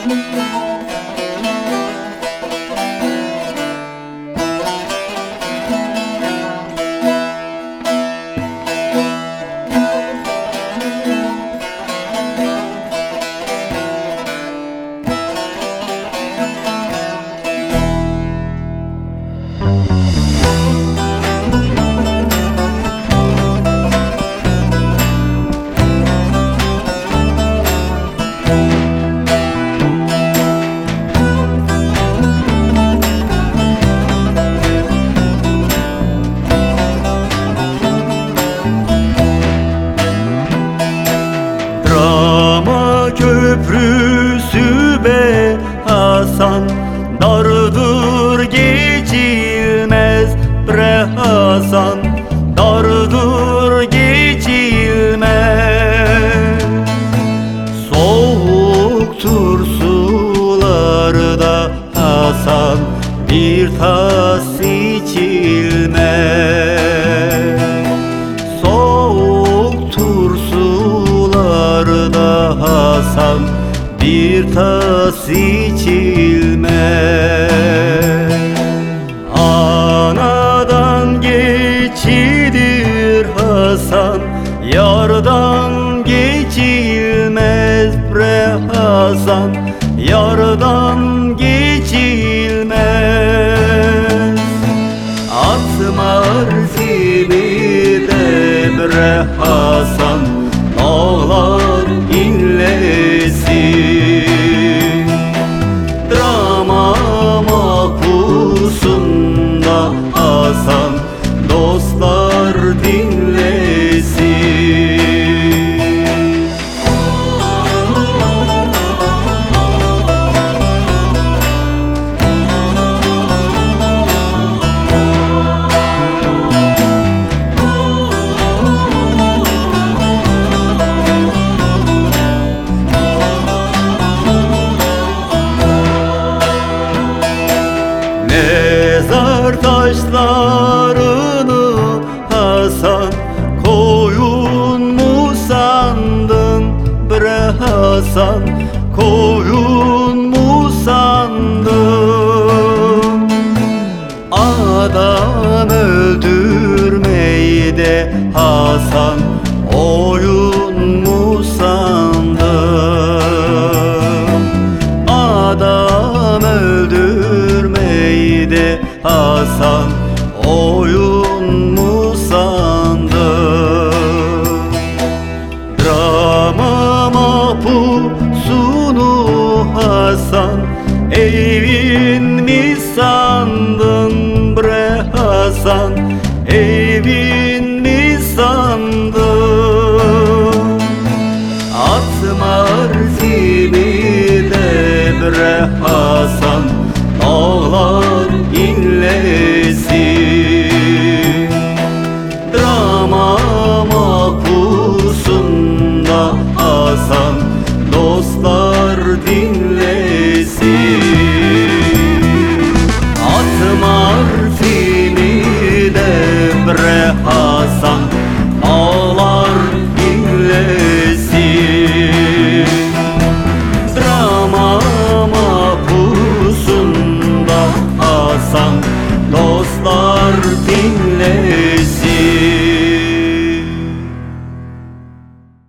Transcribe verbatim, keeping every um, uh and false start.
Köprüsü be Hasan, dardır geçilmez bre Hasan, dardır geçilmez. Soğuktur sularda Hasan, bir tas içilmez. Soğuktur sularda Hasan, bir tas içilmez. Anadan geçidir Hasan, yardan geçilmez bre Hasan, yardan geçilmez. Atma arzini de bre Hasan, dağlar inlesin. Drama mahpusunda Hasan, dostlar dinlesin. Mezar taşlarını Hasan, koyun mu sandın bre Hasan, koyun mu sandın? Adam öldürmeyi de Hasan, oyun mu sandın? Adam öldürmeyi de Hasan, oyun mu sandın? Drama mahpusunu Hasan, evin mi sandın bre Hasan, evin mi sandın? Atma arzini de bre Hasan, dağlar inlesin. Drama mahpusunda Hasan, dostlar dinlesin. Atma arzini de bre Hasan,